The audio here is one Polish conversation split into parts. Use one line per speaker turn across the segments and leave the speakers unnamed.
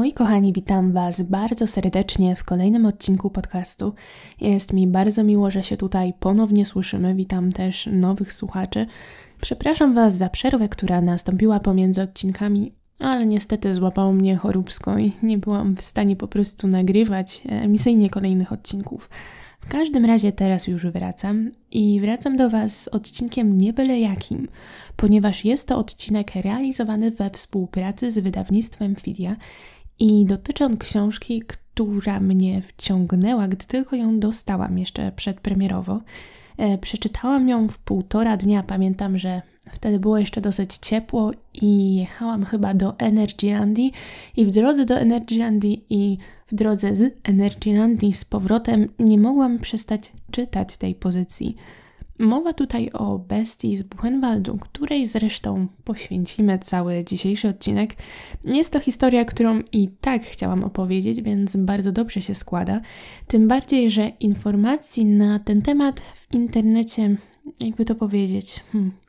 Moi kochani, witam Was bardzo serdecznie w kolejnym odcinku podcastu. Jest mi bardzo miło, że się tutaj ponownie słyszymy. Witam też nowych słuchaczy. Przepraszam Was za przerwę, która nastąpiła pomiędzy odcinkami, ale niestety złapało mnie choróbsko i nie byłam w stanie po prostu nagrywać emisyjnie kolejnych odcinków. W każdym razie teraz już wracam i wracam do Was z odcinkiem nie byle jakim, ponieważ jest to odcinek realizowany we współpracy z wydawnictwem Filia i dotyczy on książki, która mnie wciągnęła, gdy tylko ją dostałam jeszcze przedpremierowo. Przeczytałam ją w 1,5 dnia, pamiętam, że wtedy było jeszcze dosyć ciepło i jechałam chyba do Energylandii i w drodze do Energylandii i w drodze z Energylandii z powrotem nie mogłam przestać czytać tej pozycji. Mowa tutaj o Bestii z Buchenwaldu, której zresztą poświęcimy cały dzisiejszy odcinek. Jest to historia, którą i tak chciałam opowiedzieć, więc bardzo dobrze się składa. Tym bardziej, że informacji na ten temat w internecie, jakby to powiedzieć,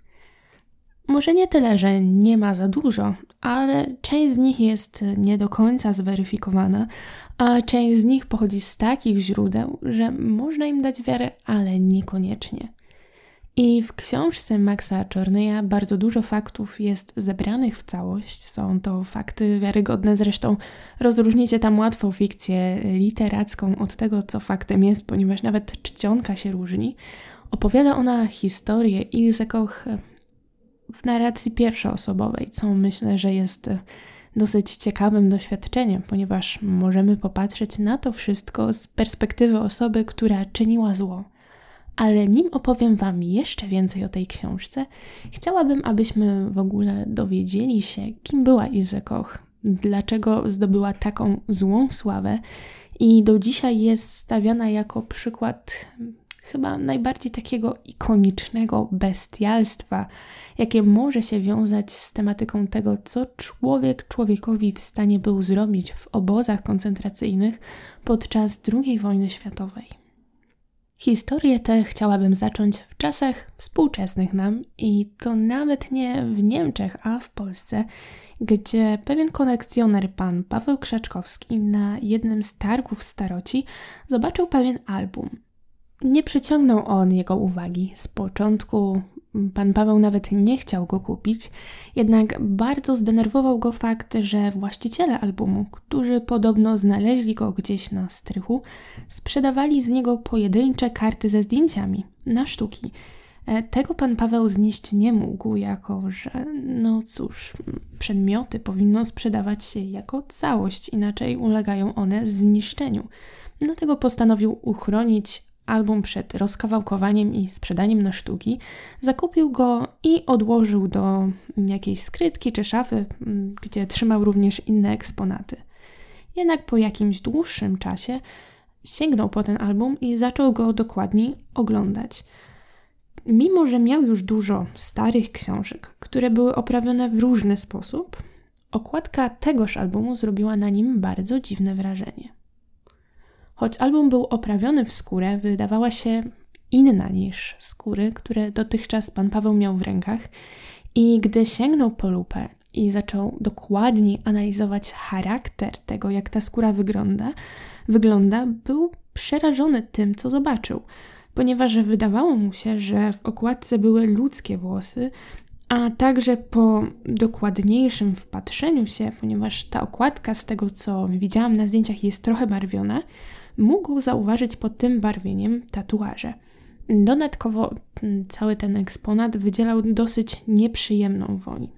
może nie tyle, że nie ma za dużo, ale część z nich jest nie do końca zweryfikowana, a część z nich pochodzi z takich źródeł, że można im dać wiarę, ale niekoniecznie. I w książce Maxa Czorneya bardzo dużo faktów jest zebranych w całość. Są to fakty wiarygodne, zresztą rozróżnicie tam łatwo fikcję literacką od tego, co faktem jest, ponieważ nawet czcionka się różni. Opowiada ona historię Ilse Koch w narracji pierwszoosobowej, co myślę, że jest dosyć ciekawym doświadczeniem, ponieważ możemy popatrzeć na to wszystko z perspektywy osoby, która czyniła zło. Ale nim opowiem Wam jeszcze więcej o tej książce, chciałabym, abyśmy w ogóle dowiedzieli się, kim była Ilse Koch, dlaczego zdobyła taką złą sławę i do dzisiaj jest stawiana jako przykład chyba najbardziej takiego ikonicznego bestialstwa, jakie może się wiązać z tematyką tego, co człowiek człowiekowi w stanie był zrobić w obozach koncentracyjnych podczas II wojny światowej. Historię tę chciałabym zacząć w czasach współczesnych nam i to nawet nie w Niemczech, a w Polsce, gdzie pewien kolekcjoner, pan Paweł Krzaczkowski, na jednym z targów w Staroci zobaczył pewien album. Nie przyciągnął on jego uwagi. Z początku pan Paweł nawet nie chciał go kupić, jednak bardzo zdenerwował go fakt, że właściciele albumu, którzy podobno znaleźli go gdzieś na strychu, sprzedawali z niego pojedyncze karty ze zdjęciami na sztuki. Tego pan Paweł znieść nie mógł, jako że, no cóż, przedmioty powinno sprzedawać się jako całość, inaczej ulegają one zniszczeniu. Dlatego postanowił uchronić album przed rozkawałkowaniem i sprzedaniem na sztuki, zakupił go i odłożył do jakiejś skrytki czy szafy, gdzie trzymał również inne eksponaty. Jednak po jakimś dłuższym czasie sięgnął po ten album i zaczął go dokładniej oglądać. Mimo że miał już dużo starych książek, które były oprawione w różny sposób, okładka tegoż albumu zrobiła na nim bardzo dziwne wrażenie. Choć album był oprawiony w skórę, wydawała się inna niż skóry, które dotychczas pan Paweł miał w rękach i gdy sięgnął po lupę i zaczął dokładniej analizować charakter tego, jak ta skóra wygląda, był przerażony tym, co zobaczył, ponieważ wydawało mu się, że w okładce były ludzkie włosy, a także po dokładniejszym wpatrzeniu się, ponieważ ta okładka z tego, co widziałam na zdjęciach, jest trochę barwiona, mógł zauważyć pod tym barwieniem tatuaże. Dodatkowo cały ten eksponat wydzielał dosyć nieprzyjemną woń.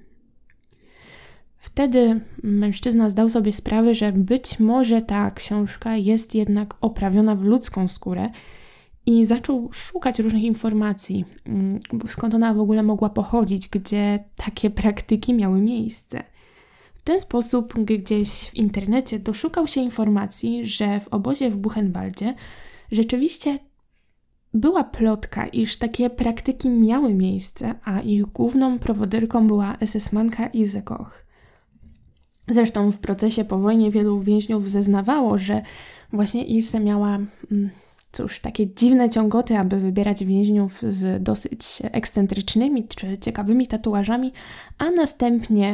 Wtedy mężczyzna zdał sobie sprawę, że być może ta książka jest jednak oprawiona w ludzką skórę i zaczął szukać różnych informacji, skąd ona w ogóle mogła pochodzić, gdzie takie praktyki miały miejsce. W ten sposób gdzieś w internecie doszukał się informacji, że w obozie w Buchenwaldzie rzeczywiście była plotka, iż takie praktyki miały miejsce, a ich główną prowodyrką była SS-manka Ilse Koch. Zresztą w procesie po wojnie wielu więźniów zeznawało, że właśnie Ilse miała takie dziwne ciągoty, aby wybierać więźniów z dosyć ekscentrycznymi czy ciekawymi tatuażami, a następnie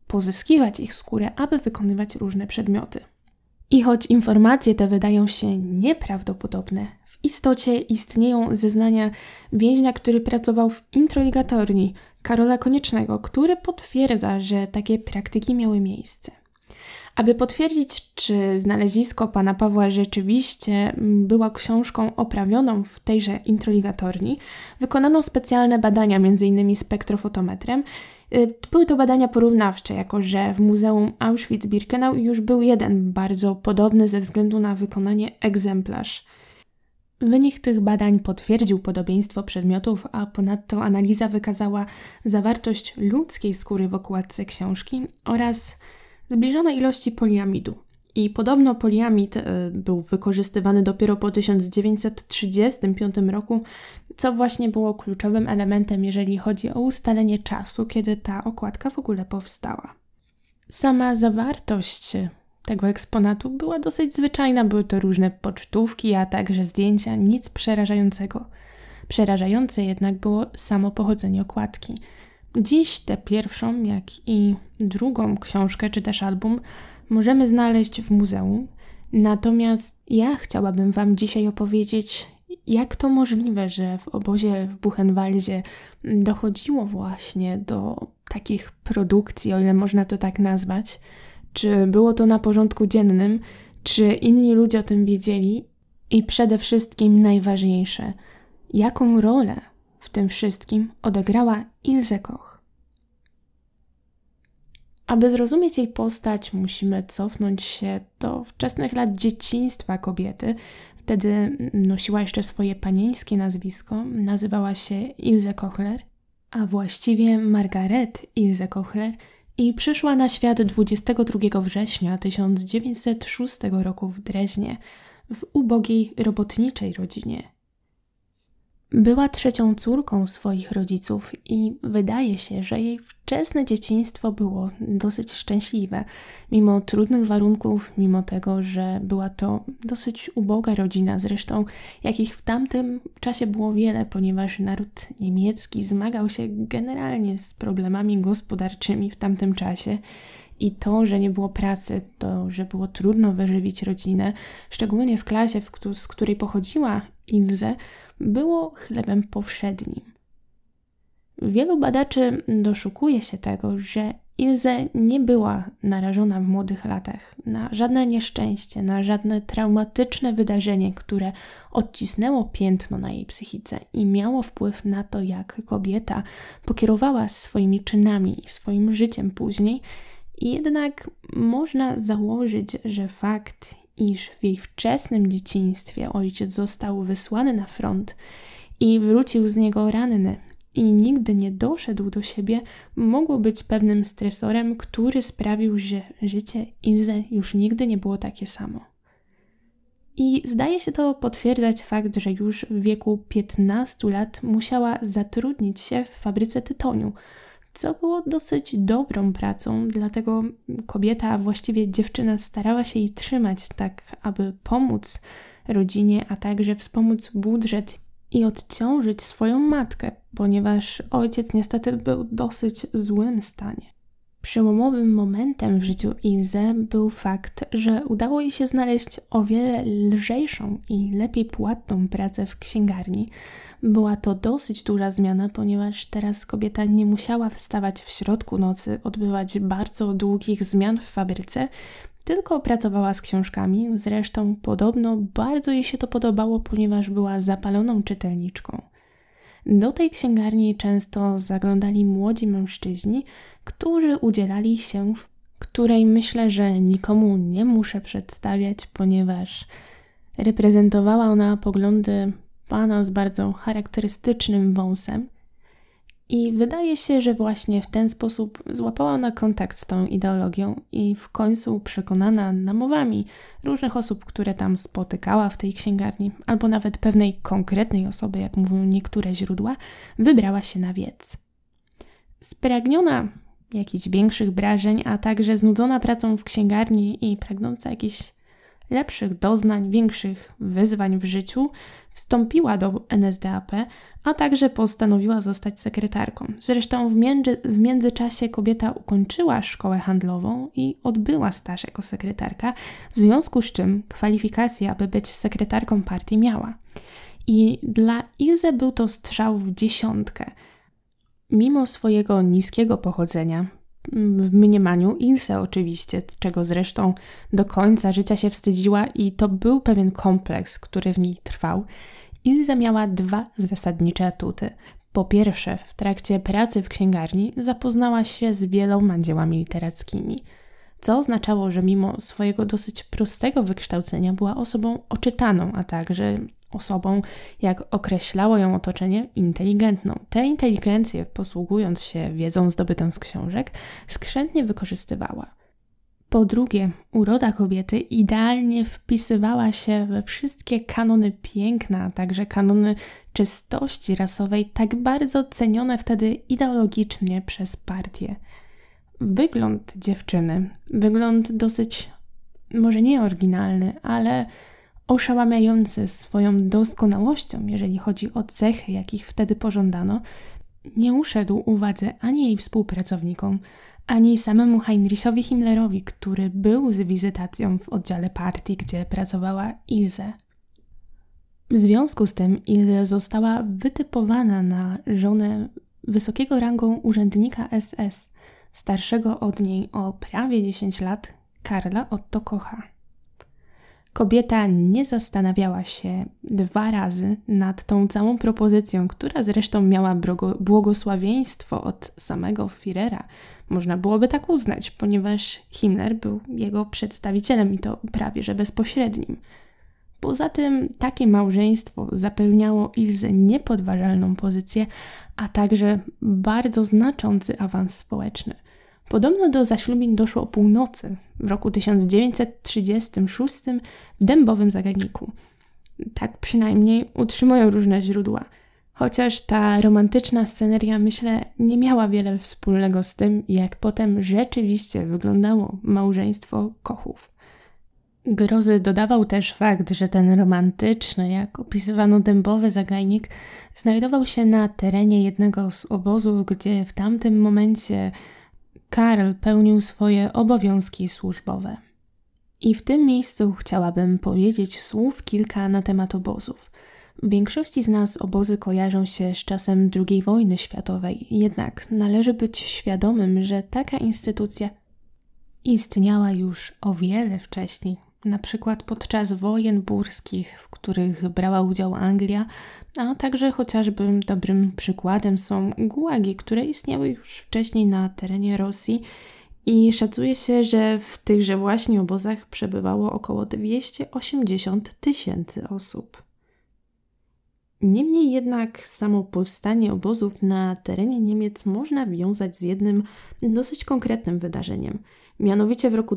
pozyskiwać ich skórę, aby wykonywać różne przedmioty. I choć informacje te wydają się nieprawdopodobne, w istocie istnieją zeznania więźnia, który pracował w introligatorni Karola Koniecznego, który potwierdza, że takie praktyki miały miejsce. Aby potwierdzić, czy znalezisko pana Pawła rzeczywiście była książką oprawioną w tejże introligatorni, wykonano specjalne badania, m.in. spektrofotometrem. Były to badania porównawcze, jako że w Muzeum Auschwitz-Birkenau już był jeden bardzo podobny ze względu na wykonanie egzemplarz. Wynik tych badań potwierdził podobieństwo przedmiotów, a ponadto analiza wykazała zawartość ludzkiej skóry w okładce książki oraz zbliżone ilości poliamidu. I podobno poliamid był wykorzystywany dopiero po 1935 roku, co właśnie było kluczowym elementem, jeżeli chodzi o ustalenie czasu, kiedy ta okładka w ogóle powstała. Sama zawartość tego eksponatu była dosyć zwyczajna, były to różne pocztówki, a także zdjęcia, nic przerażającego. Przerażające jednak było samo pochodzenie okładki. Dziś tę pierwszą, jak i drugą książkę czy też album możemy znaleźć w muzeum, natomiast ja chciałabym Wam dzisiaj opowiedzieć, jak to możliwe, że w obozie w Buchenwaldzie dochodziło właśnie do takich produkcji, o ile można to tak nazwać. Czy było to na porządku dziennym, czy inni ludzie o tym wiedzieli i przede wszystkim najważniejsze, jaką rolę w tym wszystkim odegrała Ilse Koch. Aby zrozumieć jej postać, musimy cofnąć się do wczesnych lat dzieciństwa kobiety. Wtedy nosiła jeszcze swoje panieńskie nazwisko, nazywała się Ilse Kochler, a właściwie Margaret Ilse Kochler, i przyszła na świat 22 września 1906 roku w Dreźnie, w ubogiej robotniczej rodzinie. Była trzecią córką swoich rodziców i wydaje się, że jej wczesne dzieciństwo było dosyć szczęśliwe, mimo trudnych warunków, mimo tego, że była to dosyć uboga rodzina, zresztą jakich w tamtym czasie było wiele, ponieważ naród niemiecki zmagał się generalnie z problemami gospodarczymi w tamtym czasie. I to, że nie było pracy, to, że było trudno wyżywić rodzinę, szczególnie w klasie, z której pochodziła Ilse, było chlebem powszednim. Wielu badaczy doszukuje się tego, że Ilse nie była narażona w młodych latach na żadne nieszczęście, na żadne traumatyczne wydarzenie, które odcisnęło piętno na jej psychice i miało wpływ na to, jak kobieta pokierowała swoimi czynami i swoim życiem później. Jednak można założyć, że fakt, iż w jej wczesnym dzieciństwie ojciec został wysłany na front i wrócił z niego ranny i nigdy nie doszedł do siebie, mogło być pewnym stresorem, który sprawił, że życie Ilse już nigdy nie było takie samo. I zdaje się to potwierdzać fakt, że już w wieku 15 lat musiała zatrudnić się w fabryce tytoniu, co było dosyć dobrą pracą, dlatego kobieta, a właściwie dziewczyna starała się jej trzymać tak, aby pomóc rodzinie, a także wspomóc budżet i odciążyć swoją matkę, ponieważ ojciec niestety był w dosyć złym stanie. Przełomowym momentem w życiu Ilse był fakt, że udało jej się znaleźć o wiele lżejszą i lepiej płatną pracę w księgarni. Była to dosyć duża zmiana, ponieważ teraz kobieta nie musiała wstawać w środku nocy, odbywać bardzo długich zmian w fabryce, tylko pracowała z książkami. Zresztą podobno bardzo jej się to podobało, ponieważ była zapaloną czytelniczką. Do tej księgarni często zaglądali młodzi mężczyźni, którzy udzielali się, w której myślę, że nikomu nie muszę przedstawiać, ponieważ reprezentowała ona poglądy pana z bardzo charakterystycznym wąsem i wydaje się, że właśnie w ten sposób złapała ona kontakt z tą ideologią i w końcu przekonana namowami różnych osób, które tam spotykała w tej księgarni, albo nawet pewnej konkretnej osoby, jak mówią niektóre źródła, wybrała się na wiec. Spragniona jakichś większych wrażeń, a także znudzona pracą w księgarni i pragnąca jakichś lepszych doznań, większych wyzwań w życiu, wstąpiła do NSDAP, a także postanowiła zostać sekretarką. Zresztą w międzyczasie kobieta ukończyła szkołę handlową i odbyła staż jako sekretarka, w związku z czym kwalifikacje, aby być sekretarką partii miała. I dla Ilse był to strzał w dziesiątkę. Mimo swojego niskiego pochodzenia, w mniemaniu Ilse oczywiście, czego zresztą do końca życia się wstydziła i to był pewien kompleks, który w niej trwał, Ilse miała dwa zasadnicze atuty. Po pierwsze, w trakcie pracy w księgarni zapoznała się z wieloma dziełami literackimi, co oznaczało, że mimo swojego dosyć prostego wykształcenia była osobą oczytaną, a także osobą, jak określało ją otoczenie, inteligentną. Tę inteligencję, posługując się wiedzą zdobytą z książek, skrzętnie wykorzystywała. Po drugie, uroda kobiety idealnie wpisywała się we wszystkie kanony piękna, a także kanony czystości rasowej, tak bardzo cenione wtedy ideologicznie przez partię. Wygląd dziewczyny, wygląd dosyć, może nie oryginalny, ale oszałamiający swoją doskonałością, jeżeli chodzi o cechy, jakich wtedy pożądano, nie uszedł uwadze ani jej współpracownikom, ani samemu Heinrichowi Himmlerowi, który był z wizytacją w oddziale partii, gdzie pracowała Ilse. W związku z tym Ilse została wytypowana na żonę wysokiego rangą urzędnika SS, starszego od niej o prawie 10 lat, Karla Otto Kocha. Kobieta nie zastanawiała się 2 razy nad tą całą propozycją, która zresztą miała błogosławieństwo od samego Führera. Można byłoby tak uznać, ponieważ Himmler był jego przedstawicielem i to prawie że bezpośrednim. Poza tym takie małżeństwo zapewniało Ilse niepodważalną pozycję, a także bardzo znaczący awans społeczny. Podobno do zaślubin doszło o północy w roku 1936 w Dębowym Zaganiku. Tak przynajmniej utrzymują różne źródła. Chociaż ta romantyczna sceneria, myślę, nie miała wiele wspólnego z tym, jak potem rzeczywiście wyglądało małżeństwo Kochów. Grozy dodawał też fakt, że ten romantyczny, jak opisywano Dębowy Zagajnik, znajdował się na terenie jednego z obozów, gdzie w tamtym momencie Karl pełnił swoje obowiązki służbowe. I w tym miejscu chciałabym powiedzieć słów kilka na temat obozów. W większości z nas obozy kojarzą się z czasem II wojny światowej, jednak należy być świadomym, że taka instytucja istniała już o wiele wcześniej, na przykład podczas wojen burskich, w których brała udział Anglia, a także chociażby dobrym przykładem są gułagi, które istniały już wcześniej na terenie Rosji i szacuje się, że w tychże właśnie obozach przebywało około 280 000 osób. Niemniej jednak samo powstanie obozów na terenie Niemiec można wiązać z jednym dosyć konkretnym wydarzeniem. Mianowicie w roku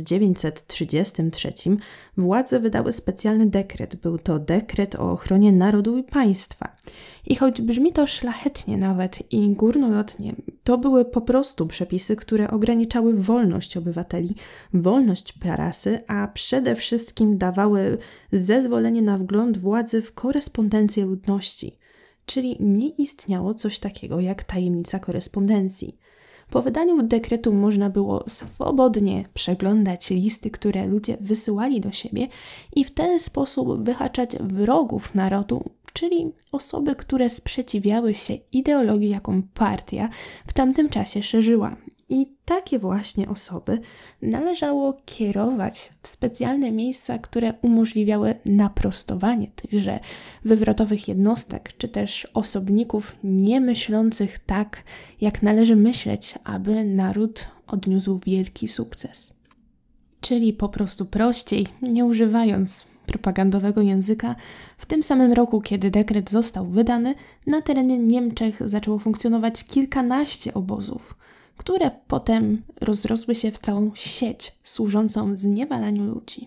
1933 władze wydały specjalny dekret. Był to dekret o ochronie narodu i państwa. I choć brzmi to szlachetnie nawet i górnolotnie, to były po prostu przepisy, które ograniczały wolność obywateli, wolność prasy, a przede wszystkim dawały zezwolenie na wgląd władzy w korespondencję ludności. Czyli nie istniało coś takiego jak tajemnica korespondencji. Po wydaniu dekretu można było swobodnie przeglądać listy, które ludzie wysyłali do siebie i w ten sposób wyhaczać wrogów narodu, czyli osoby, które sprzeciwiały się ideologii, jaką partia w tamtym czasie szerzyła. I takie właśnie osoby należało kierować w specjalne miejsca, które umożliwiały naprostowanie tychże wywrotowych jednostek, czy też osobników niemyślących tak, jak należy myśleć, aby naród odniósł wielki sukces. Czyli po prostu prościej, nie używając propagandowego języka, w tym samym roku, kiedy dekret został wydany, na terenie Niemczech zaczęło funkcjonować kilkanaście obozów, które potem rozrosły się w całą sieć służącą zniewalaniu ludzi.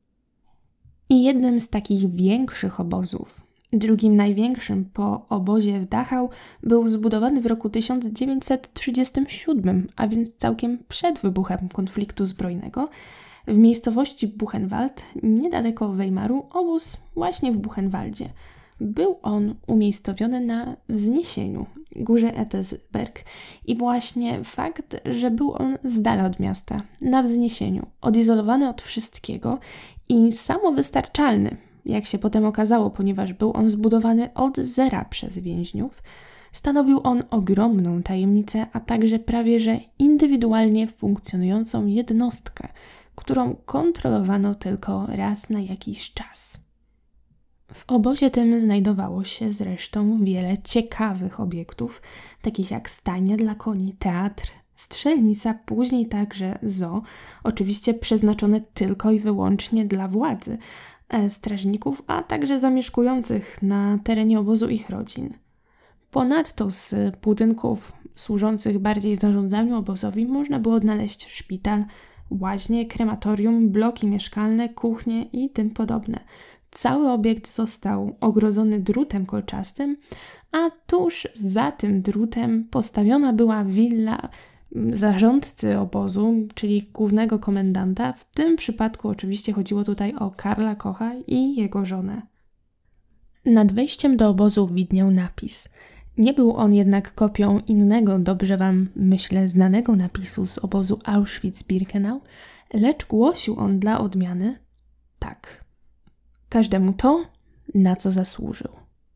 I jednym z takich większych obozów, drugim największym po obozie w Dachau, był zbudowany w roku 1937, a więc całkiem przed wybuchem konfliktu zbrojnego, W miejscowości Buchenwald, niedaleko Weimaru, obóz właśnie w Buchenwaldzie. Był on umiejscowiony na wzniesieniu, górze Etesberg, i właśnie fakt, że był on z dala od miasta, na wzniesieniu, odizolowany od wszystkiego i samowystarczalny, jak się potem okazało, ponieważ był on zbudowany od zera przez więźniów, stanowił on ogromną tajemnicę, a także prawie że indywidualnie funkcjonującą jednostkę, którą kontrolowano tylko raz na jakiś czas. W obozie tym znajdowało się zresztą wiele ciekawych obiektów, takich jak stajnia dla koni, teatr, strzelnica, później także zoo, oczywiście przeznaczone tylko i wyłącznie dla władzy, strażników, a także zamieszkujących na terenie obozu ich rodzin. Ponadto z budynków służących bardziej zarządzaniu obozowi można było odnaleźć szpital, łaźnie, krematorium, bloki mieszkalne, kuchnie i tym podobne. Cały obiekt został ogrodzony drutem kolczastym, a tuż za tym drutem postawiona była willa zarządcy obozu, czyli głównego komendanta. W tym przypadku oczywiście chodziło tutaj o Karla Kocha i jego żonę. Nad wejściem do obozu widniał napis. Nie był on jednak kopią innego, dobrze wam, myślę, znanego napisu z obozu Auschwitz-Birkenau, lecz głosił on dla odmiany tak: każdemu to, na co zasłużył.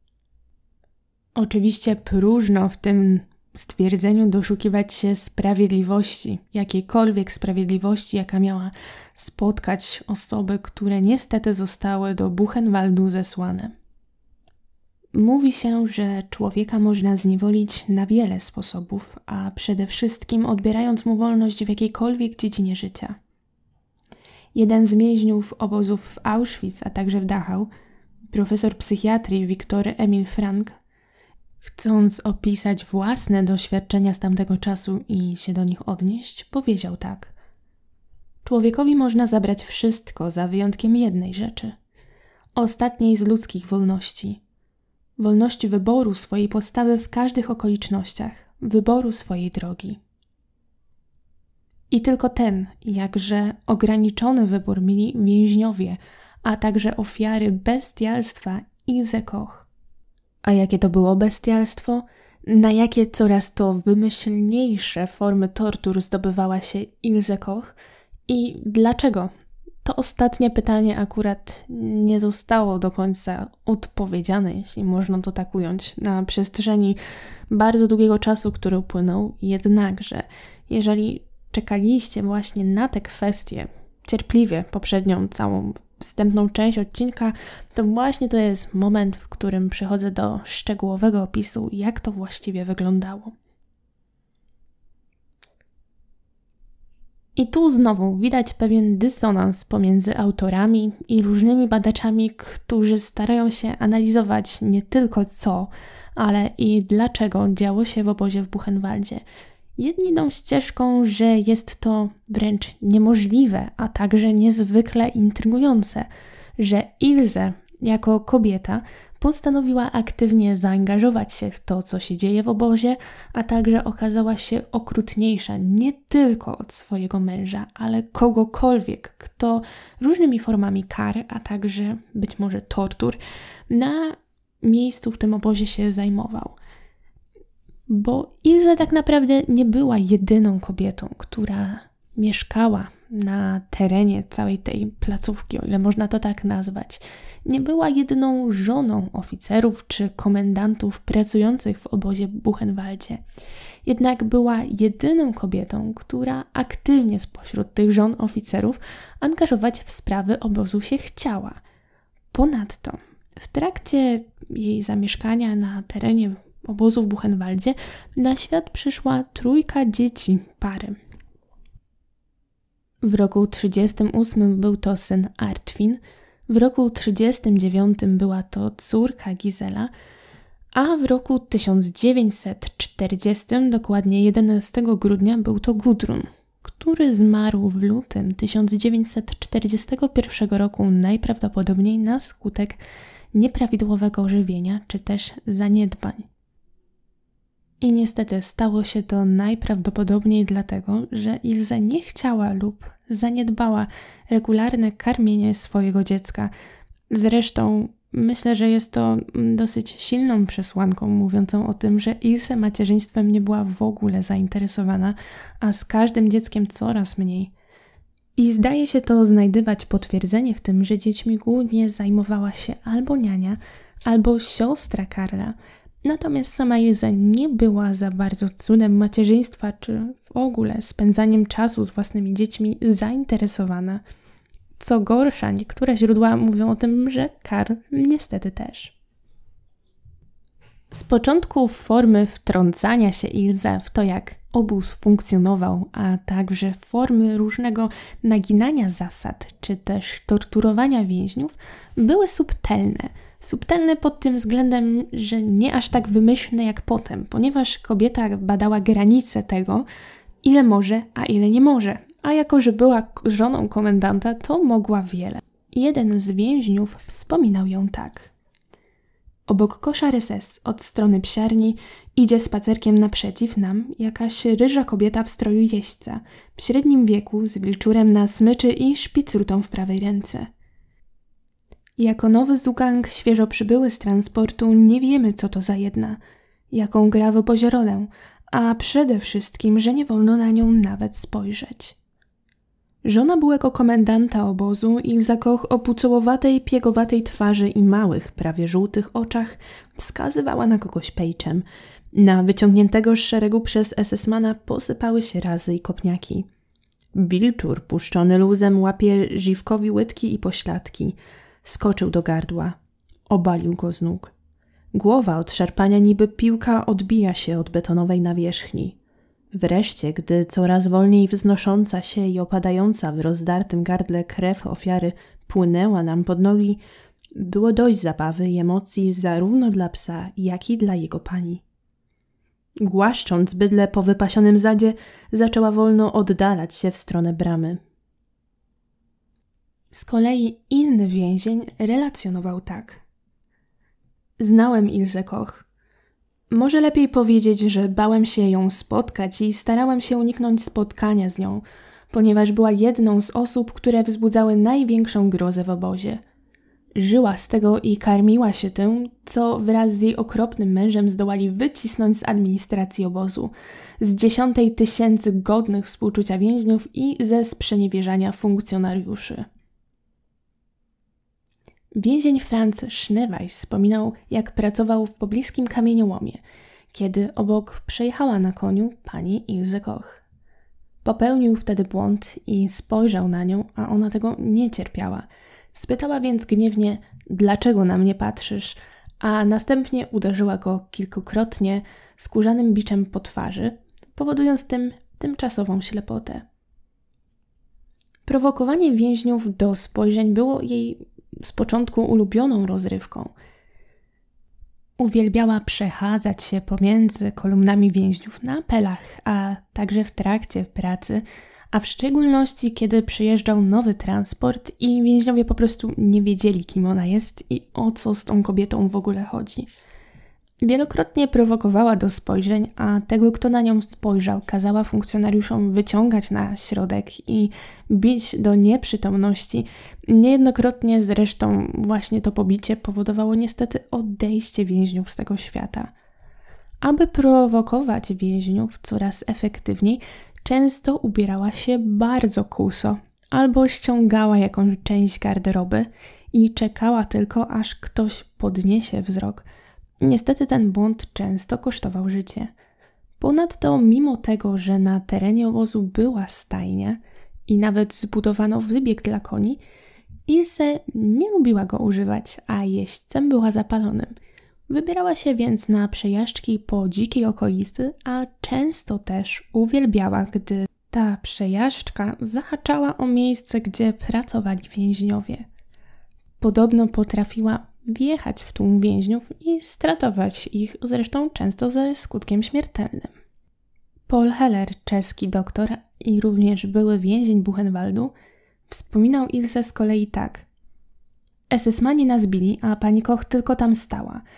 Oczywiście próżno w tym stwierdzeniu doszukiwać się sprawiedliwości, jakiejkolwiek sprawiedliwości, jaka miała spotkać osoby, które niestety zostały do Buchenwaldu zesłane. Mówi się, że człowieka można zniewolić na wiele sposobów, a przede wszystkim odbierając mu wolność w jakiejkolwiek dziedzinie życia. Jeden z więźniów obozów w Auschwitz, a także w Dachau, profesor psychiatrii Viktor Emil Frank, chcąc opisać własne doświadczenia z tamtego czasu i się do nich odnieść, powiedział tak: człowiekowi można zabrać wszystko za wyjątkiem jednej rzeczy, ostatniej z ludzkich wolności. Wolności wyboru swojej postawy w każdych okolicznościach, wyboru swojej drogi. I tylko ten, jakże ograniczony wybór mieli więźniowie, a także ofiary bestialstwa Ilse Koch. A jakie to było bestialstwo? Na jakie coraz to wymyślniejsze formy tortur zdobywała się Ilse Koch? I dlaczego? To ostatnie pytanie akurat nie zostało do końca odpowiedziane, jeśli można to tak ująć, na przestrzeni bardzo długiego czasu, który upłynął. Jednakże, jeżeli czekaliście właśnie na te kwestie cierpliwie poprzednią całą wstępną część odcinka, to właśnie to jest moment, w którym przechodzę do szczegółowego opisu, jak to właściwie wyglądało. I tu znowu widać pewien dysonans pomiędzy autorami i różnymi badaczami, którzy starają się analizować nie tylko co, ale i dlaczego działo się w obozie w Buchenwaldzie. Jedni idą ścieżką, że jest to wręcz niemożliwe, a także niezwykle intrygujące, że Ilse jako kobieta postanowiła aktywnie zaangażować się w to, co się dzieje w obozie, a także okazała się okrutniejsza nie tylko od swojego męża, ale kogokolwiek, kto różnymi formami kar, a także być może tortur na miejscu w tym obozie się zajmował. Bo Ilse tak naprawdę nie była jedyną kobietą, która mieszkała na terenie całej tej placówki, o ile można to tak nazwać. Nie była jedyną żoną oficerów czy komendantów pracujących w obozie w Buchenwaldzie. Jednak była jedyną kobietą, która aktywnie spośród tych żon oficerów angażować w sprawy obozu się chciała. Ponadto w trakcie jej zamieszkania na terenie obozu w Buchenwaldzie na świat przyszła 3 dzieci pary. W roku 1938 był to syn Artwin, w roku 1939 była to córka Gisela, a w roku 1940, dokładnie 11 grudnia, był to Gudrun, który zmarł w lutym 1941 roku najprawdopodobniej na skutek nieprawidłowego żywienia czy też zaniedbań. I niestety stało się to najprawdopodobniej dlatego, że Ilse nie chciała lub zaniedbała regularne karmienie swojego dziecka. Zresztą myślę, że jest to dosyć silną przesłanką mówiącą o tym, że Ilse macierzyństwem nie była w ogóle zainteresowana, a z każdym dzieckiem coraz mniej. I zdaje się to znajdywać potwierdzenie w tym, że dziećmi głównie zajmowała się albo niania, albo siostra Karla. Natomiast sama Ilse nie była za bardzo cudem macierzyństwa, czy w ogóle spędzaniem czasu z własnymi dziećmi zainteresowana. Co gorsza, niektóre źródła mówią o tym, że Karl niestety też. Z początku formy wtrącania się Ilse w to, jak obóz funkcjonował, a także formy różnego naginania zasad, czy też torturowania więźniów, były subtelne. Subtelne pod tym względem, że nie aż tak wymyślne jak potem, ponieważ kobieta badała granice tego, ile może, a ile nie może. A jako, że była żoną komendanta, to mogła wiele. Jeden z więźniów wspominał ją tak. Obok kosza ryses od strony psiarni idzie spacerkiem naprzeciw nam jakaś ryża kobieta w stroju jeźdźca, w średnim wieku z wilczurem na smyczy i szpicrutą w prawej ręce. Jako nowy zugang świeżo przybyły z transportu nie wiemy, co to za jedna, jaką gra w obozie rolę, a przede wszystkim, że nie wolno na nią nawet spojrzeć. Żona byłego komendanta obozu Ilse Koch o pucołowatej, piegowatej twarzy i małych, prawie żółtych oczach wskazywała na kogoś pejczem. Na wyciągniętego z szeregu przez SS-mana posypały się razy i kopniaki. Wilczur, puszczony luzem, łapie Żywkowi łydki i pośladki. Skoczył do gardła. Obalił go z nóg. Głowa od szarpania niby piłka odbija się od betonowej nawierzchni. Wreszcie, gdy coraz wolniej wznosząca się i opadająca w rozdartym gardle krew ofiary płynęła nam pod nogi, było dość zabawy i emocji zarówno dla psa, jak i dla jego pani. Głaszcząc bydlę po wypasionym zadzie, zaczęła wolno oddalać się w stronę bramy. Z kolei inny więzień relacjonował tak. Znałem Ilse Koch. Może lepiej powiedzieć, że bałem się ją spotkać i starałem się uniknąć spotkania z nią, ponieważ była jedną z osób, które wzbudzały największą grozę w obozie. Żyła z tego i karmiła się tym, co wraz z jej okropnym mężem zdołali wycisnąć z administracji obozu, z 10 000 godnych współczucia więźniów i ze sprzeniewierzania funkcjonariuszy. Więzień Franz Schneeweiss wspominał, jak pracował w pobliskim kamieniołomie, kiedy obok przejechała na koniu pani Ilse Koch. Popełnił wtedy błąd i spojrzał na nią, a ona tego nie cierpiała. Spytała więc gniewnie, dlaczego na mnie patrzysz, a następnie uderzyła go kilkukrotnie skórzanym biczem po twarzy, powodując tym tymczasową ślepotę. Prowokowanie więźniów do spojrzeń było jej z początku ulubioną rozrywką. Uwielbiała przechadzać się pomiędzy kolumnami więźniów na apelach, a także w trakcie pracy, a w szczególności kiedy przyjeżdżał nowy transport i więźniowie po prostu nie wiedzieli, kim ona jest i o co z tą kobietą w ogóle chodzi. Wielokrotnie prowokowała do spojrzeń, a tego, kto na nią spojrzał, kazała funkcjonariuszom wyciągać na środek i bić do nieprzytomności. Niejednokrotnie zresztą właśnie to pobicie powodowało niestety odejście więźniów z tego świata. Aby prowokować więźniów coraz efektywniej, często ubierała się bardzo kuso albo ściągała jakąś część garderoby i czekała tylko, aż ktoś podniesie wzrok. Niestety ten błąd często kosztował życie. Ponadto, mimo tego, że na terenie obozu była stajnia i nawet zbudowano wybieg dla koni, Ilse nie lubiła go używać, a jeźdźcem była zapalonym. Wybierała się więc na przejażdżki po dzikiej okolicy, a często też uwielbiała, gdy ta przejażdżka zahaczała o miejsce, gdzie pracowali więźniowie. Podobno potrafiła wjechać w tłum więźniów i stratować ich, zresztą często ze skutkiem śmiertelnym. Paul Heller, czeski doktor i również były więzień Buchenwaldu, wspominał Ilse z kolei tak. SS-mani nas bili, a pani Koch tylko tam stała,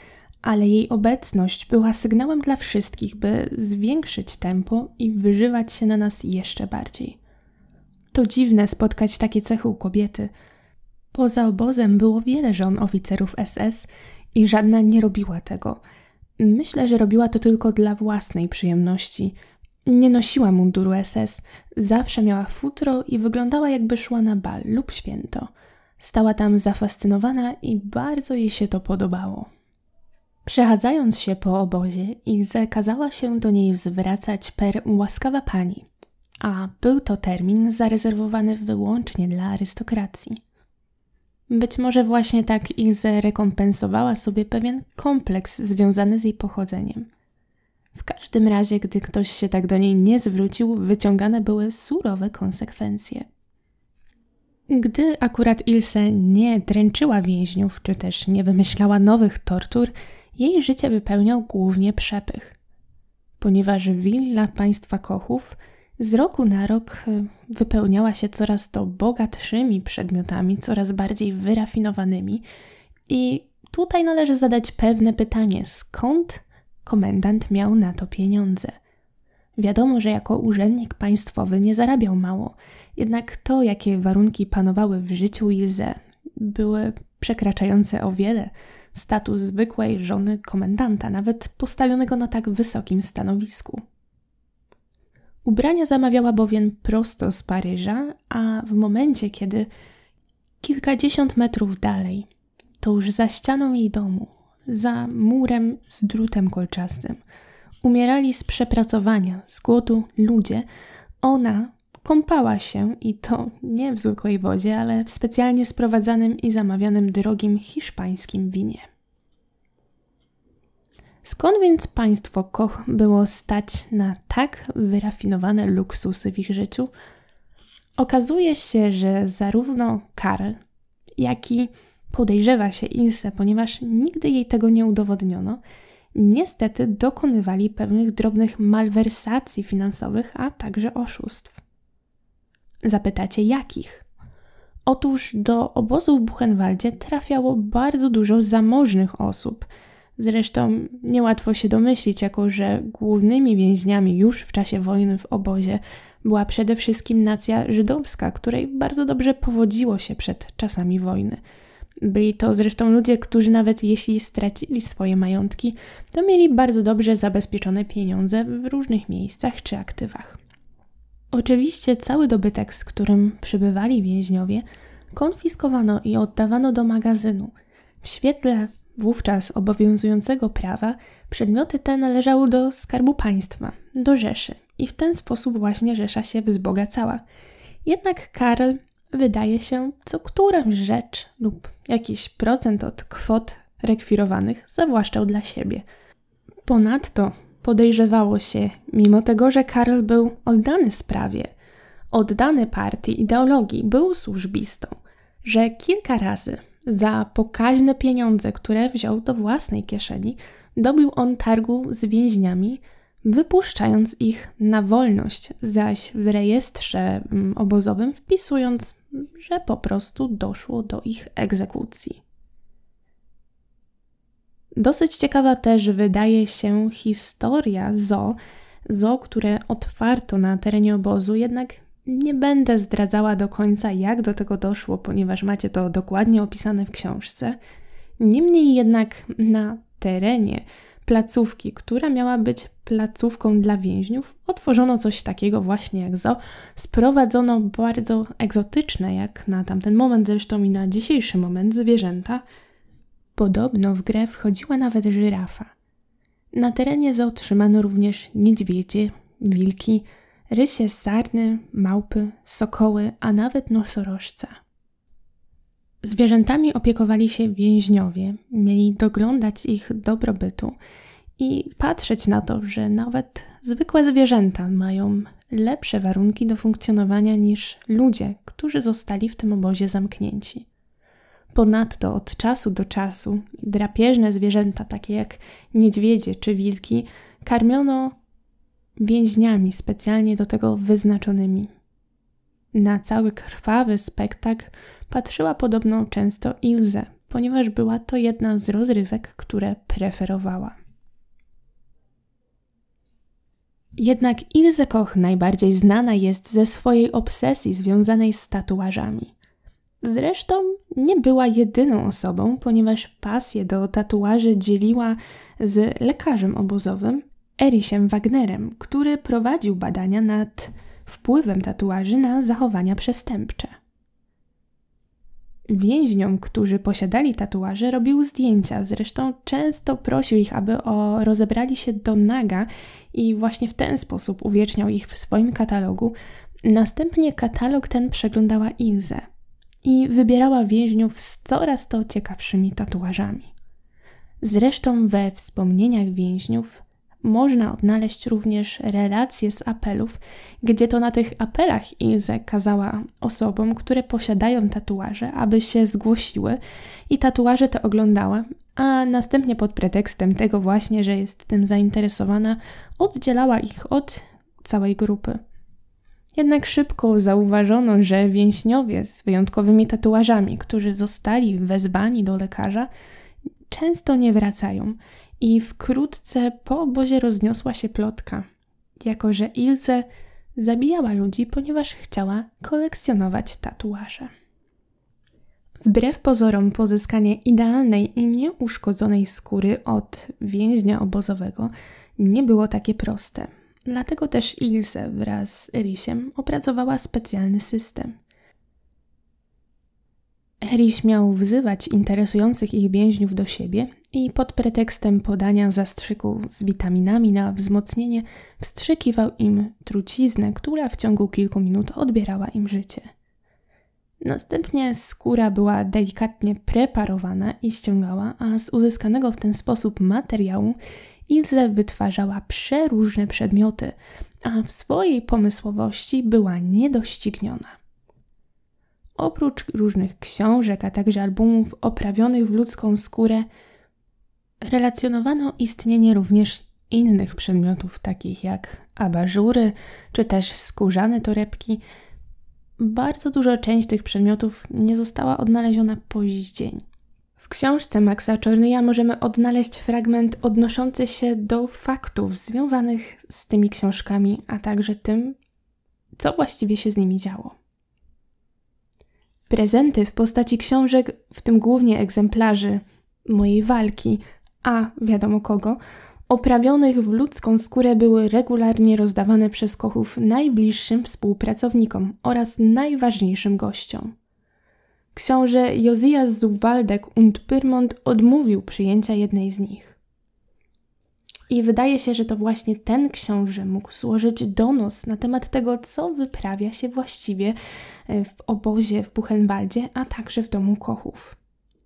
ale jej obecność była sygnałem dla wszystkich, by zwiększyć tempo i wyżywać się na nas jeszcze bardziej. To dziwne spotkać takie cechy u kobiety. Poza obozem było wiele żon oficerów SS i żadna nie robiła tego. Myślę, że robiła to tylko dla własnej przyjemności. Nie nosiła munduru SS, zawsze miała futro i wyglądała, jakby szła na bal lub święto. Stała tam zafascynowana i bardzo jej się to podobało. Przechadzając się po obozie, Ilse kazała się do niej zwracać per łaskawa pani, a był to termin zarezerwowany wyłącznie dla arystokracji. Być może właśnie tak Ilse rekompensowała sobie pewien kompleks związany z jej pochodzeniem. W każdym razie, gdy ktoś się tak do niej nie zwrócił, wyciągane były surowe konsekwencje. Gdy akurat Ilse nie dręczyła więźniów, czy też nie wymyślała nowych tortur, jej życie wypełniał głównie przepych. Ponieważ willa państwa Kochów z roku na rok wypełniała się coraz to bogatszymi przedmiotami, coraz bardziej wyrafinowanymi i tutaj należy zadać pewne pytanie, skąd komendant miał na to pieniądze. Wiadomo, że jako urzędnik państwowy nie zarabiał mało, jednak to, jakie warunki panowały w życiu Ilse, były przekraczające o wiele status zwykłej żony komendanta, nawet postawionego na tak wysokim stanowisku. Ubrania zamawiała bowiem prosto z Paryża, a w momencie, kiedy kilkadziesiąt metrów dalej, to już za ścianą jej domu, za murem z drutem kolczastym, umierali z przepracowania, z głodu ludzie, ona kąpała się i to nie w zwykłej wodzie, ale w specjalnie sprowadzanym i zamawianym drogim hiszpańskim winie. Skąd więc państwo Koch było stać na tak wyrafinowane luksusy w ich życiu? Okazuje się, że zarówno Karl, jak i podejrzewa się Ilse, ponieważ nigdy jej tego nie udowodniono, niestety dokonywali pewnych drobnych malwersacji finansowych, a także oszustw. Zapytacie, jakich? Otóż do obozu w Buchenwaldzie trafiało bardzo dużo zamożnych osób. Zresztą niełatwo się domyślić, jako że głównymi więźniami już w czasie wojny w obozie była przede wszystkim nacja żydowska, której bardzo dobrze powodziło się przed czasami wojny. Byli to zresztą ludzie, którzy nawet jeśli stracili swoje majątki, to mieli bardzo dobrze zabezpieczone pieniądze w różnych miejscach czy aktywach. Oczywiście cały dobytek, z którym przybywali więźniowie, konfiskowano i oddawano do magazynu. W świetle wówczas obowiązującego prawa przedmioty te należały do Skarbu Państwa, do Rzeszy i w ten sposób właśnie Rzesza się wzbogacała. Jednak Karl, wydaje się, co którąś rzecz lub jakiś procent od kwot rekwirowanych zawłaszczał dla siebie. Ponadto podejrzewało się, mimo tego, że Karl był oddany sprawie, oddany partii, ideologii, był służbistą, że kilka razy za pokaźne pieniądze, które wziął do własnej kieszeni, dobił on targu z więźniami, wypuszczając ich na wolność, zaś w rejestrze obozowym wpisując, że po prostu doszło do ich egzekucji. Dosyć ciekawa też wydaje się historia zoo, które otwarto na terenie obozu, jednak nie będę zdradzała do końca, jak do tego doszło, ponieważ macie to dokładnie opisane w książce. Niemniej jednak na terenie placówki, która miała być placówką dla więźniów, otworzono coś takiego właśnie jak zoo. Sprowadzono bardzo egzotyczne, jak na tamten moment zresztą i na dzisiejszy moment, zwierzęta. Podobno w grę wchodziła nawet żyrafa. Na terenie zoo trzymano również niedźwiedzie, wilki, rysie, sarny, małpy, sokoły, a nawet nosorożca. Zwierzętami opiekowali się więźniowie, mieli doglądać ich dobrobytu i patrzeć na to, że nawet zwykłe zwierzęta mają lepsze warunki do funkcjonowania niż ludzie, którzy zostali w tym obozie zamknięci. Ponadto od czasu do czasu drapieżne zwierzęta, takie jak niedźwiedzie czy wilki, karmiono więźniami specjalnie do tego wyznaczonymi. Na cały krwawy spektakl patrzyła podobno często Ilse, ponieważ była to jedna z rozrywek, które preferowała. Jednak Ilse Koch najbardziej znana jest ze swojej obsesji związanej z tatuażami. Zresztą nie była jedyną osobą, ponieważ pasję do tatuaży dzieliła z lekarzem obozowym Erichem Wagnerem, który prowadził badania nad wpływem tatuaży na zachowania przestępcze. Więźniom, którzy posiadali tatuaże, robił zdjęcia, zresztą często prosił ich, aby rozebrali się do naga i właśnie w ten sposób uwieczniał ich w swoim katalogu. Następnie katalog ten przeglądała Ilse i wybierała więźniów z coraz to ciekawszymi tatuażami. Zresztą we wspomnieniach więźniów można odnaleźć również relacje z apelów, gdzie to na tych apelach Ilse kazała osobom, które posiadają tatuaże, aby się zgłosiły i tatuaże te oglądała, a następnie pod pretekstem tego właśnie, że jest tym zainteresowana, oddzielała ich od całej grupy. Jednak szybko zauważono, że więźniowie z wyjątkowymi tatuażami, którzy zostali wezwani do lekarza, często nie wracają i wkrótce po obozie rozniosła się plotka, jako że Ilse zabijała ludzi, ponieważ chciała kolekcjonować tatuaże. Wbrew pozorom pozyskanie idealnej i nieuszkodzonej skóry od więźnia obozowego nie było takie proste. Dlatego też Ilse wraz z Erichem opracowała specjalny system. Erich miał wzywać interesujących ich więźniów do siebie i pod pretekstem podania zastrzyku z witaminami na wzmocnienie wstrzykiwał im truciznę, która w ciągu kilku minut odbierała im życie. Następnie skóra była delikatnie preparowana i ściągała, a z uzyskanego w ten sposób materiału Ilse wytwarzała przeróżne przedmioty, a w swojej pomysłowości była niedościgniona. Oprócz różnych książek, a także albumów oprawionych w ludzką skórę, relacjonowano istnienie również innych przedmiotów, takich jak abażury, czy też skórzane torebki. Bardzo duża część tych przedmiotów nie została odnaleziona po dziś dzień. W książce Maxa Czornyja możemy odnaleźć fragment odnoszący się do faktów związanych z tymi książkami, a także tym, co właściwie się z nimi działo. Prezenty w postaci książek, w tym głównie egzemplarzy mojej walki, a wiadomo kogo, oprawionych w ludzką skórę były regularnie rozdawane przez Kochów najbliższym współpracownikom oraz najważniejszym gościom. Książę Josias zu Waldeck und Pyrmont odmówił przyjęcia jednej z nich. I wydaje się, że to właśnie ten książę mógł złożyć donos na temat tego, co wyprawia się właściwie w obozie w Buchenwaldzie, a także w domu Kochów.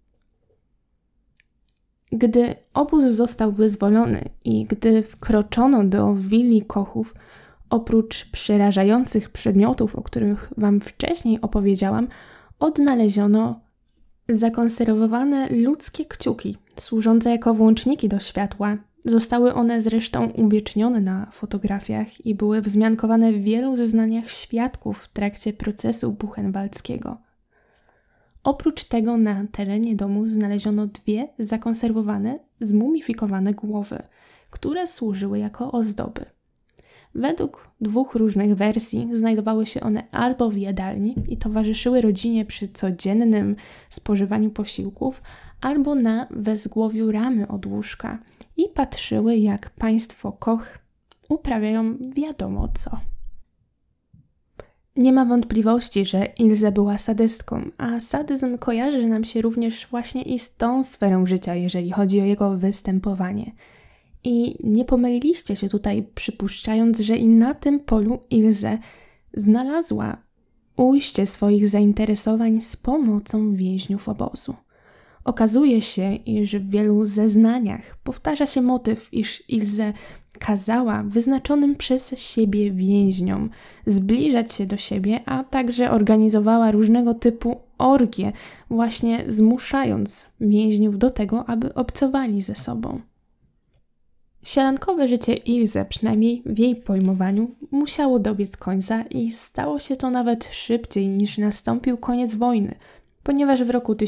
Gdy obóz został wyzwolony i gdy wkroczono do willi Kochów, oprócz przerażających przedmiotów, o których Wam wcześniej opowiedziałam, odnaleziono zakonserwowane ludzkie kciuki, służące jako włączniki do światła. Zostały one zresztą uwiecznione na fotografiach i były wzmiankowane w wielu zeznaniach świadków w trakcie procesu buchenwaldzkiego. Oprócz tego na terenie domu znaleziono 2 zakonserwowane, zmumifikowane głowy, które służyły jako ozdoby. Według 2 różnych wersji znajdowały się one albo w jadalni i towarzyszyły rodzinie przy codziennym spożywaniu posiłków, albo na wezgłowiu ramy od łóżka i patrzyły, jak państwo Koch uprawiają wiadomo co. Nie ma wątpliwości, że Ilse była sadystką, a sadyzm kojarzy nam się również właśnie i z tą sferą życia, jeżeli chodzi o jego występowanie. I nie pomyliliście się tutaj, przypuszczając, że i na tym polu Ilse znalazła ujście swoich zainteresowań z pomocą więźniów obozu. Okazuje się, iż w wielu zeznaniach powtarza się motyw, iż Ilse kazała wyznaczonym przez siebie więźniom zbliżać się do siebie, a także organizowała różnego typu orgie, właśnie zmuszając więźniów do tego, aby obcowali ze sobą. Sielankowe życie Ilse, przynajmniej w jej pojmowaniu, musiało dobiec końca i stało się to nawet szybciej niż nastąpił koniec wojny, ponieważ w roku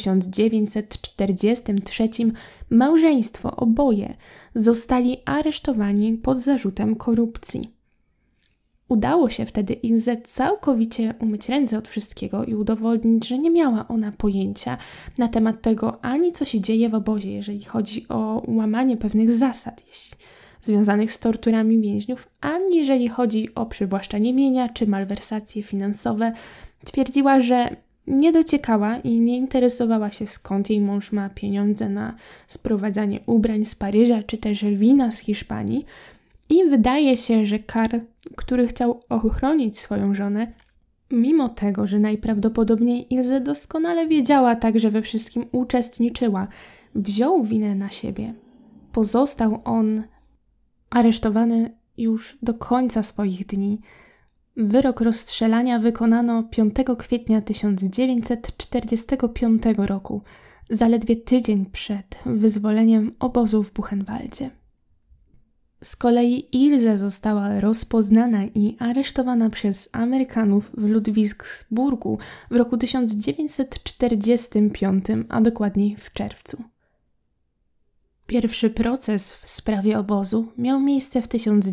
1943 małżeństwo oboje zostali aresztowani pod zarzutem korupcji. Udało się wtedy Ilze całkowicie umyć ręce od wszystkiego i udowodnić, że nie miała ona pojęcia na temat tego ani co się dzieje w obozie, jeżeli chodzi o łamanie pewnych zasad związanych z torturami więźniów, ani jeżeli chodzi o przywłaszczanie mienia czy malwersacje finansowe. Twierdziła, że nie dociekała i nie interesowała się, skąd jej mąż ma pieniądze na sprowadzanie ubrań z Paryża czy też wina z Hiszpanii. I wydaje się, że Karl, który chciał ochronić swoją żonę, mimo tego, że najprawdopodobniej Ilse doskonale wiedziała, także we wszystkim uczestniczyła, wziął winę na siebie. Pozostał on aresztowany już do końca swoich dni. Wyrok rozstrzelania wykonano 5 kwietnia 1945 roku, zaledwie tydzień przed wyzwoleniem obozu w Buchenwaldzie. Z kolei Ilse została rozpoznana i aresztowana przez Amerykanów w Ludwigsburgu w roku 1945, a dokładniej w czerwcu. Pierwszy proces w sprawie obozu miał miejsce w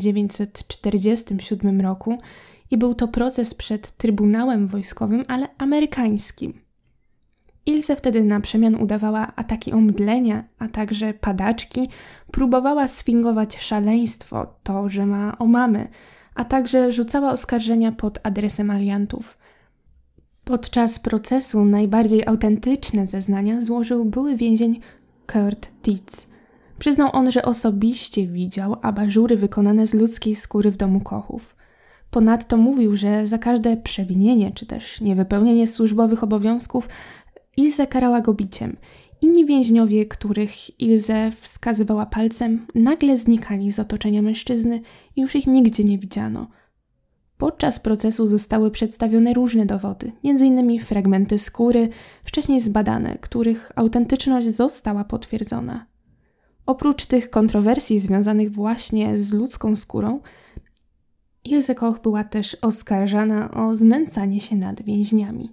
1947 roku i był to proces przed Trybunałem Wojskowym, ale amerykańskim. Ilse wtedy na przemian udawała ataki omdlenia, a także padaczki, próbowała sfingować szaleństwo, to, że ma omamy, a także rzucała oskarżenia pod adresem aliantów. Podczas procesu najbardziej autentyczne zeznania złożył były więzień Kurt Dietz. Przyznał on, że osobiście widział abażury wykonane z ludzkiej skóry w domu Kochów. Ponadto mówił, że za każde przewinienie czy też niewypełnienie służbowych obowiązków Ilse karała go biciem. Inni więźniowie, których Ilse wskazywała palcem, nagle znikali z otoczenia mężczyzny i już ich nigdzie nie widziano. Podczas procesu zostały przedstawione różne dowody, m.in. fragmenty skóry, wcześniej zbadane, których autentyczność została potwierdzona. Oprócz tych kontrowersji związanych właśnie z ludzką skórą, Ilse Koch była też oskarżana o znęcanie się nad więźniami.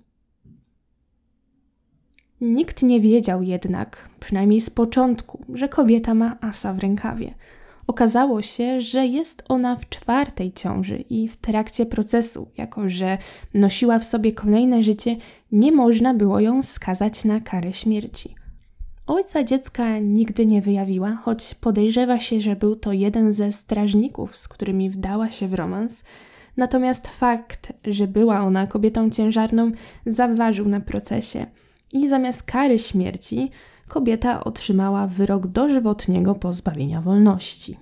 Nikt nie wiedział jednak, przynajmniej z początku, że kobieta ma asa w rękawie. Okazało się, że jest ona w 4. ciąży i w trakcie procesu, jako że nosiła w sobie kolejne życie, nie można było ją skazać na karę śmierci. Ojca dziecka nigdy nie wyjawiła, choć podejrzewa się, że był to jeden ze strażników, z którymi wdała się w romans. Natomiast fakt, że była ona kobietą ciężarną, zaważył na procesie i zamiast kary śmierci kobieta otrzymała wyrok dożywotniego pozbawienia wolności.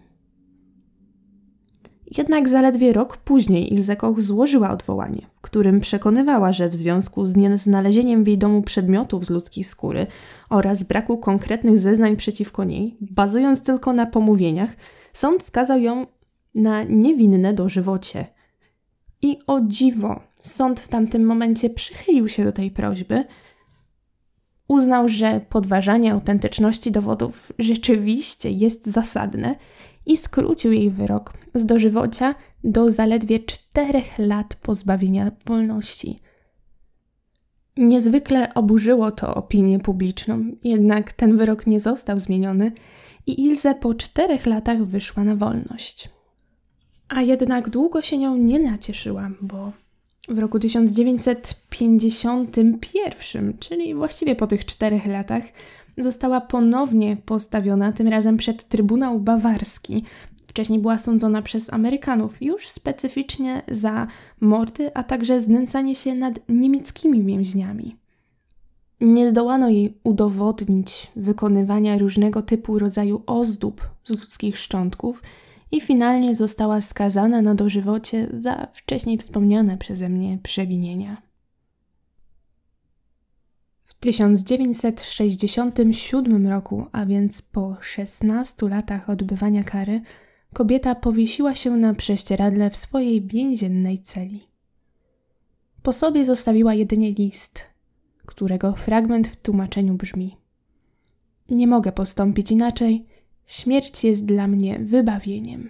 Jednak zaledwie rok później Ilse Koch złożyła odwołanie, w którym przekonywała, że w związku z nieznalezieniem w jej domu przedmiotów z ludzkiej skóry oraz braku konkretnych zeznań przeciwko niej, bazując tylko na pomówieniach, sąd skazał ją na niewinne dożywocie. I o dziwo, sąd w tamtym momencie przychylił się do tej prośby, uznał, że podważanie autentyczności dowodów rzeczywiście jest zasadne i skrócił jej wyrok z dożywocia do zaledwie 4 lat pozbawienia wolności. Niezwykle oburzyło to opinię publiczną, jednak ten wyrok nie został zmieniony i Ilse po 4 latach wyszła na wolność. A jednak długo się nią nie nacieszyła, bo w roku 1951, czyli właściwie po tych 4 latach, została ponownie postawiona, tym razem przed Trybunał Bawarski. Wcześniej była sądzona przez Amerykanów, już specyficznie za mordy, a także znęcanie się nad niemieckimi więźniami. Nie zdołano jej udowodnić wykonywania różnego typu rodzaju ozdób z ludzkich szczątków i finalnie została skazana na dożywocie za wcześniej wspomniane przeze mnie przewinienia. W 1967 roku, a więc po 16 latach odbywania kary, kobieta powiesiła się na prześcieradle w swojej więziennej celi. Po sobie zostawiła jedynie list, którego fragment w tłumaczeniu brzmi: nie mogę postąpić inaczej, śmierć jest dla mnie wybawieniem.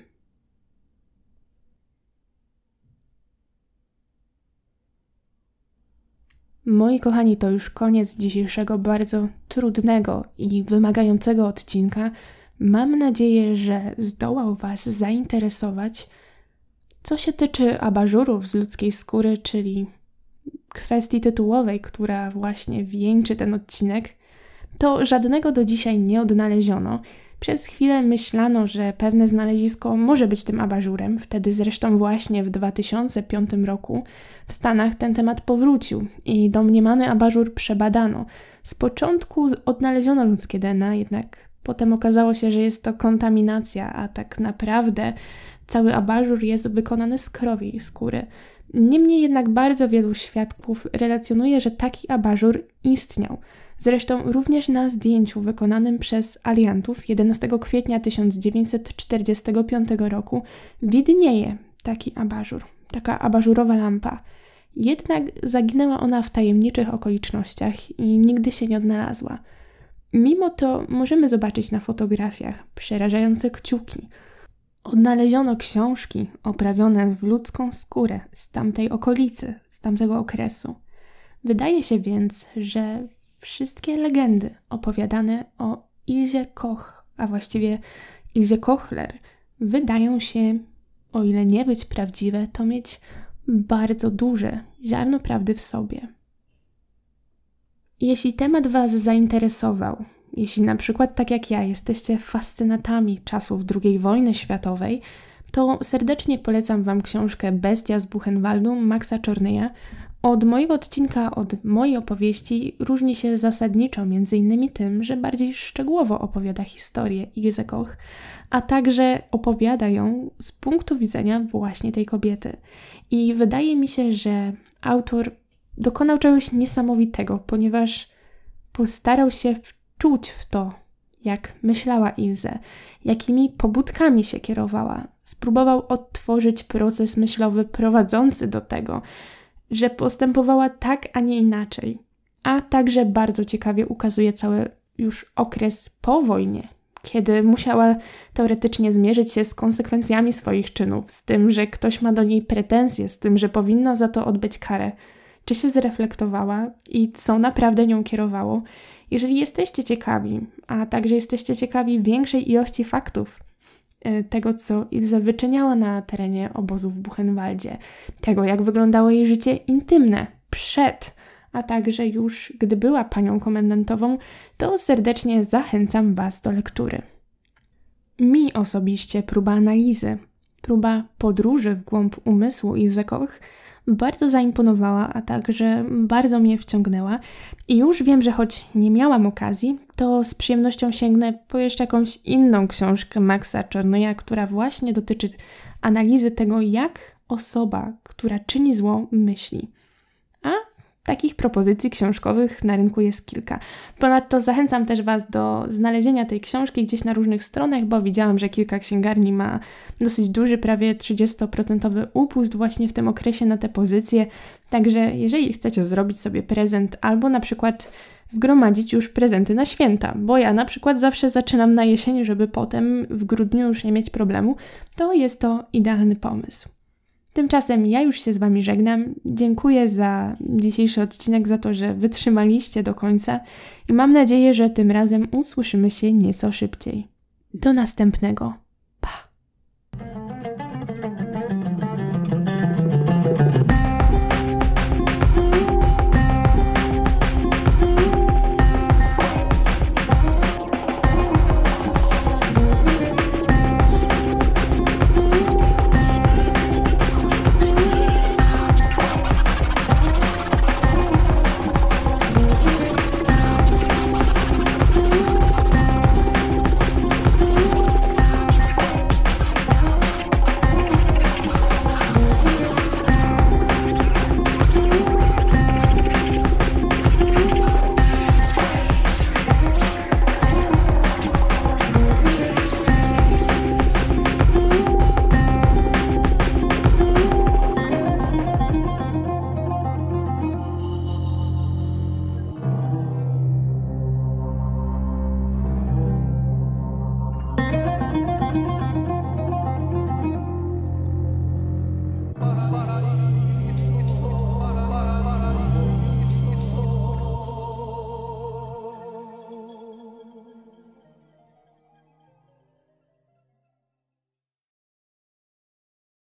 Moi kochani, to już koniec dzisiejszego bardzo trudnego i wymagającego odcinka. Mam nadzieję, że zdołał Was zainteresować. Co się tyczy abażurów z ludzkiej skóry, czyli kwestii tytułowej, która właśnie wieńczy ten odcinek, to żadnego do dzisiaj nie odnaleziono. Przez chwilę myślano, że pewne znalezisko może być tym abażurem. Wtedy zresztą właśnie w 2005 roku w Stanach ten temat powrócił i domniemany abażur przebadano. Z początku odnaleziono ludzkie DNA, jednak potem okazało się, że jest to kontaminacja, a tak naprawdę cały abażur jest wykonany z krowiej skóry. Niemniej jednak bardzo wielu świadków relacjonuje, że taki abażur istniał. Zresztą również na zdjęciu wykonanym przez aliantów 11 kwietnia 1945 roku widnieje taki abażur, taka abażurowa lampa. Jednak zaginęła ona w tajemniczych okolicznościach i nigdy się nie odnalazła. Mimo to możemy zobaczyć na fotografiach przerażające kciuki. Odnaleziono książki oprawione w ludzką skórę z tamtej okolicy, z tamtego okresu. Wydaje się więc, że wszystkie legendy opowiadane o Ilse Koch, a właściwie Ilse Kochler, wydają się, o ile nie być prawdziwe, to mieć bardzo duże ziarno prawdy w sobie. Jeśli temat Was zainteresował, jeśli na przykład tak jak ja jesteście fascynatami czasów II wojny światowej, to serdecznie polecam Wam książkę Bestia z Buchenwaldu Maxa Czornyja. Od mojego odcinka, od mojej opowieści różni się zasadniczo m.in. tym, że bardziej szczegółowo opowiada historię Ilse Koch, a także opowiada ją z punktu widzenia właśnie tej kobiety. I wydaje mi się, że autor dokonał czegoś niesamowitego, ponieważ postarał się wczuć w to, jak myślała Ilse, jakimi pobudkami się kierowała. Spróbował odtworzyć proces myślowy prowadzący do tego, że postępowała tak, a nie inaczej. A także bardzo ciekawie ukazuje cały już okres po wojnie, kiedy musiała teoretycznie zmierzyć się z konsekwencjami swoich czynów, z tym, że ktoś ma do niej pretensje, z tym, że powinna za to odbyć karę. Czy się zreflektowała i co naprawdę nią kierowało? Jeżeli jesteście ciekawi, a także jesteście ciekawi większej ilości faktów, tego, co Ilse wyczyniała na terenie obozu w Buchenwaldzie, tego, jak wyglądało jej życie intymne przed, a także już gdy była panią komendantową, to serdecznie zachęcam Was do lektury. Mi osobiście próba analizy, próba podróży w głąb umysłu Ilse Koch bardzo zaimponowała, a także bardzo mnie wciągnęła i już wiem, że choć nie miałam okazji, to z przyjemnością sięgnę po jeszcze jakąś inną książkę Maxa Czornyja, która właśnie dotyczy analizy tego, jak osoba, która czyni zło, myśli. A takich propozycji książkowych na rynku jest kilka. Ponadto zachęcam też Was do znalezienia tej książki gdzieś na różnych stronach, bo widziałam, że kilka księgarni ma dosyć duży, prawie 30% upust właśnie w tym okresie na te pozycje. Także jeżeli chcecie zrobić sobie prezent albo na przykład zgromadzić już prezenty na święta, bo ja na przykład zawsze zaczynam na jesień, żeby potem w grudniu już nie mieć problemu, to jest to idealny pomysł. Tymczasem ja już się z Wami żegnam. Dziękuję za dzisiejszy odcinek, za to, że wytrzymaliście do końca i mam nadzieję, że tym razem usłyszymy się nieco szybciej. Do następnego.